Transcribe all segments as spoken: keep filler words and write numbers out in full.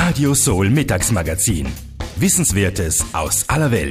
Radio Soul Mittagsmagazin. Wissenswertes aus aller Welt.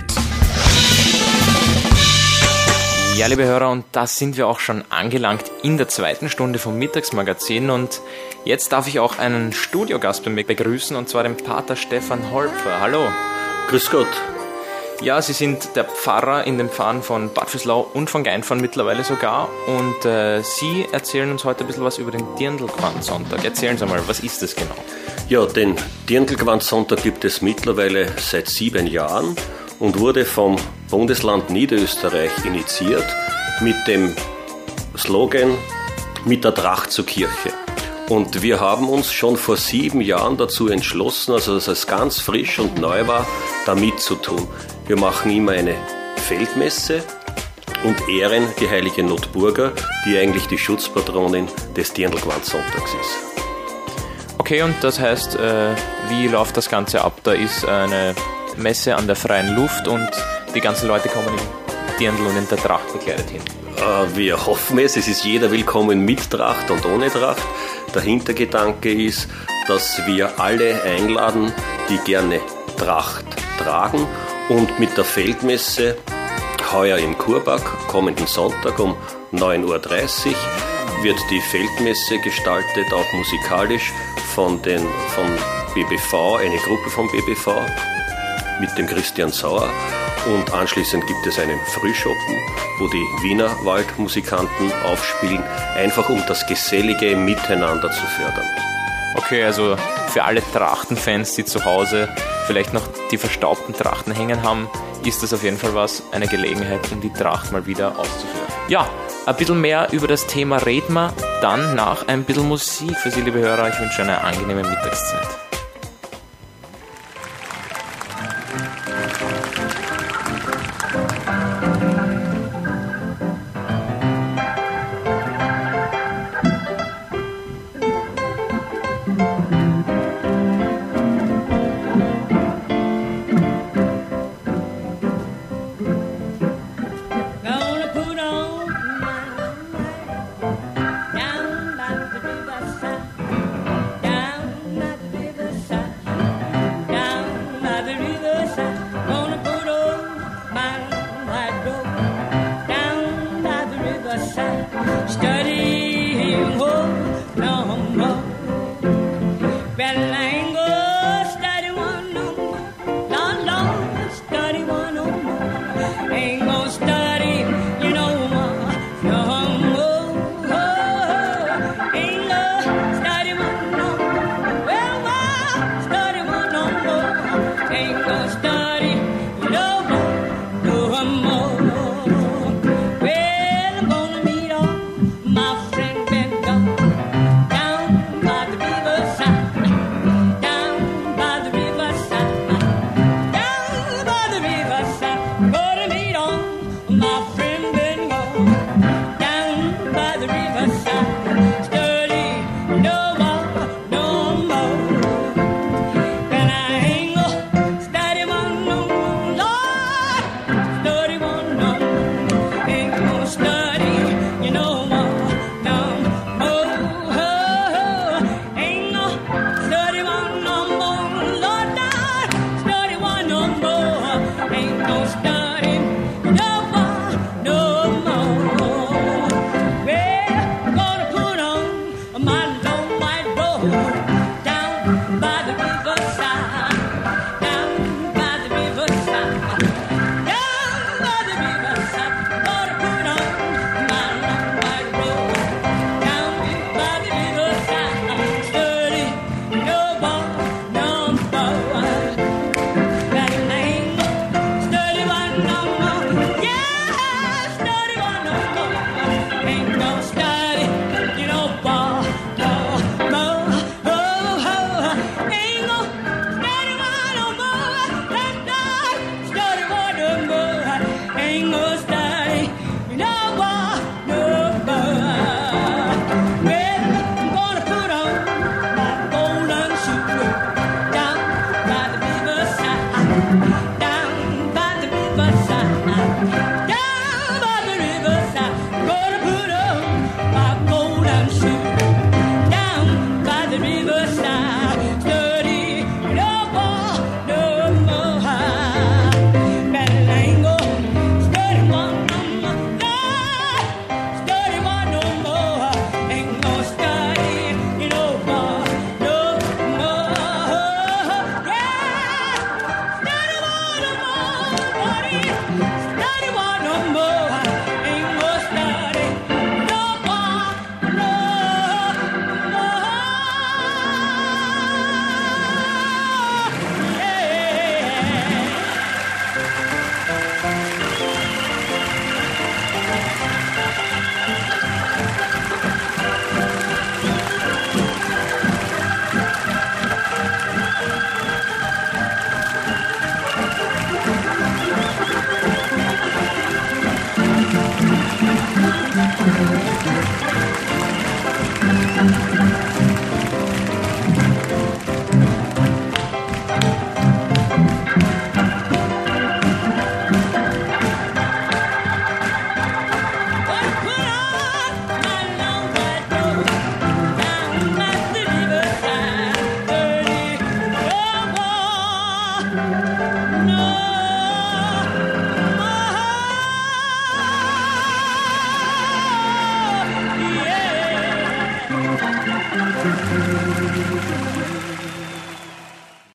Ja, liebe Hörer, und da sind wir auch schon angelangt in der zweiten Stunde vom Mittagsmagazin. Und jetzt darf ich auch einen Studiogast bei mir begrüßen, und zwar den Pater Stefan Holpfer. Hallo. Grüß Gott. Ja, Sie sind der Pfarrer in den Pfarren von Bad Vöslau und von Geinfern mittlerweile sogar. Und äh, Sie erzählen uns heute ein bisschen was über den Dirndl-Gewand-Sonntag. Erzählen Sie mal, was ist das genau? Ja, den Dirndl-Gewand-Sonntag gibt es mittlerweile seit sieben Jahren und wurde vom Bundesland Niederösterreich initiiert mit dem Slogan „Mit der Tracht zur Kirche". Und wir haben uns schon vor sieben Jahren dazu entschlossen, also dass es ganz frisch und neu war, da mitzutun. Wir machen immer eine Feldmesse und ehren die heilige Notburga, die eigentlich die Schutzpatronin des Dirndl-Gewand-Sonntags ist. Okay, und das heißt, äh, wie läuft das Ganze ab? Da ist eine Messe an der freien Luft und die ganzen Leute kommen in Dirndl und in der Tracht bekleidet hin. Äh, wir hoffen es, es ist jeder willkommen mit Tracht und ohne Tracht. Der Hintergedanke ist, dass wir alle einladen, die gerne Tracht tragen, und mit der Feldmesse heuer im Kurpark kommenden Sonntag um neun Uhr dreißig wird die Feldmesse gestaltet, auch musikalisch von, den, von B B V, eine Gruppe von B B V mit dem Christian Sauer, und anschließend gibt es einen Frühschoppen, wo die Wiener Waldmusikanten aufspielen, einfach um das gesellige Miteinander zu fördern. Okay, also für alle Trachtenfans, die zu Hause vielleicht noch die verstaubten Trachten hängen haben, ist das auf jeden Fall was, eine Gelegenheit, um die Tracht mal wieder auszuführen. Ja, ein bisschen mehr über das Thema reden wir dann nach ein bisschen Musik. Für Sie, liebe Hörer, ich wünsche eine angenehme Mittagszeit. Yeah.